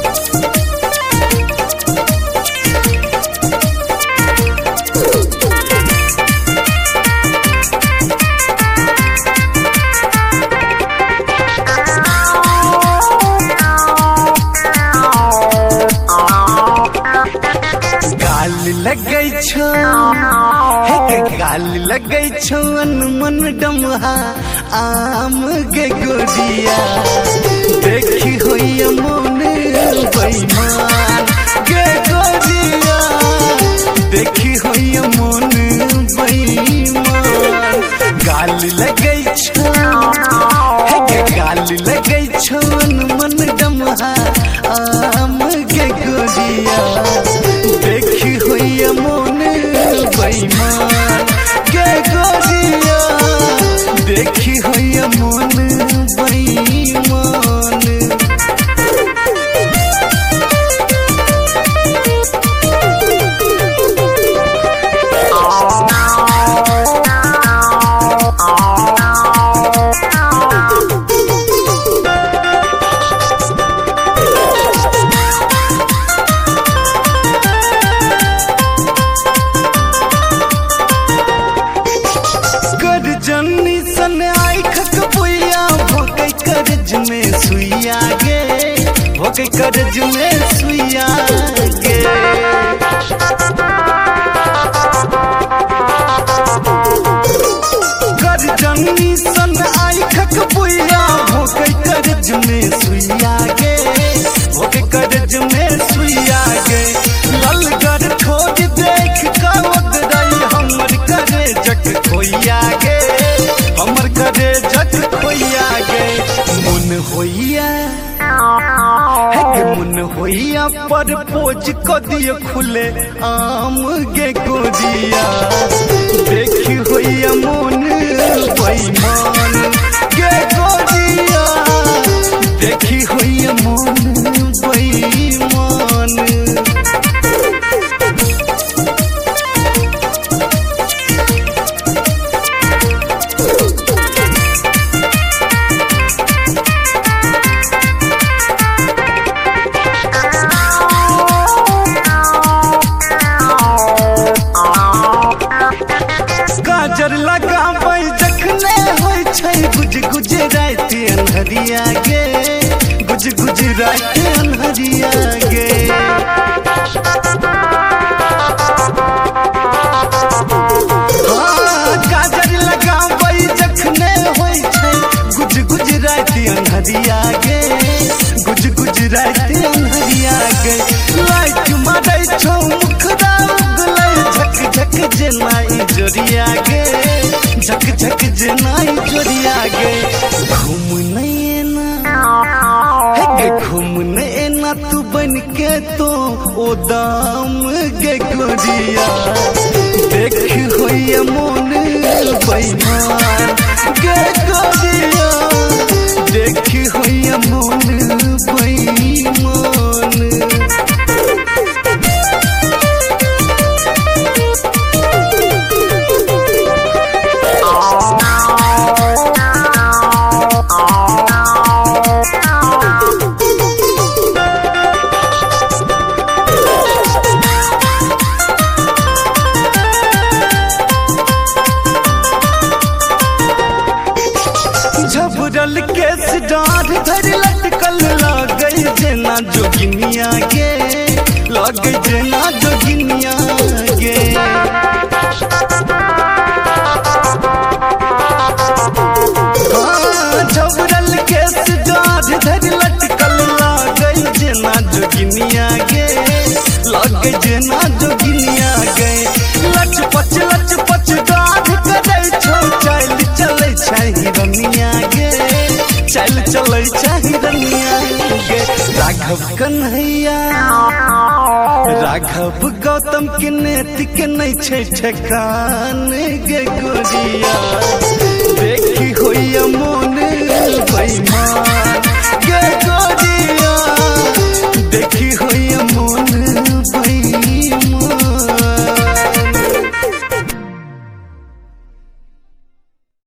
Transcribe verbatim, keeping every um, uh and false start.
लगै छो हे गाल लगै छो अनमन डमहा आम गे गोरिया देखी होइया मन बेईमान गे गोरिया देखी होइया मन बेईमान गाल लगै छो हे गाल लगै छो अनमन डमहा आम गे गोरिया देखी होइया मन बेईमान गे गोरिया देखी होइया मन बेईमान। जन्नी सन आई खकबुया भोगे करज में सुइया गे भोगे करज में सुइया गे कर जन्नी सन आई खकबुया भोगे करज में सुइया गे भोगे करज में सुइया गे ललगर ठोज देख का ओदराई हमर करे जक खोइया गे हमर करे जक खोइया गे मन होइया है के मन होइया पर पोज क दिए खुले आम गे गोरिया देखी होइया मन बेईमान गे गोरिया देखी होइया मन बेईमान। गाजर लगाबै जखने होय छै गुज गुज रात अन्हरिया गे गुज गुज रात अन्हरिया गे हाँ गाजर लगाबै जखने होय छै गुज गुज रात अन्हरिया गे गुज गुज रात अन्हरिया गे लाइट मारै छौ मुखरा उगलै झक झक जेनाई जोरिया गे झक झक जेनाई जोरिया गे घूम नैना हे गे घूम नैना तू बन के तो ओ दाम गे गोरिया देख होइया मन बेईमान गे गोरिया देख होइया मन बेईमान। झबरल केस डाढ़ धर लटकल लागै जेना जोगिनिया गे लागै जेना जोगिनिया गे हाँ झबरल केस डाढ़ धर लटकल लागै जेना जोगिनिया गे लागै जेना जोगिनिया गे लच पच लच पच डाढ़ करै छौ चल चलै छै हिरनिया गे चल चलै छै हिरनिया गे राघव कन्हैया राघव गौतम के नेत के नहीं छै ठेकान गे गोरिया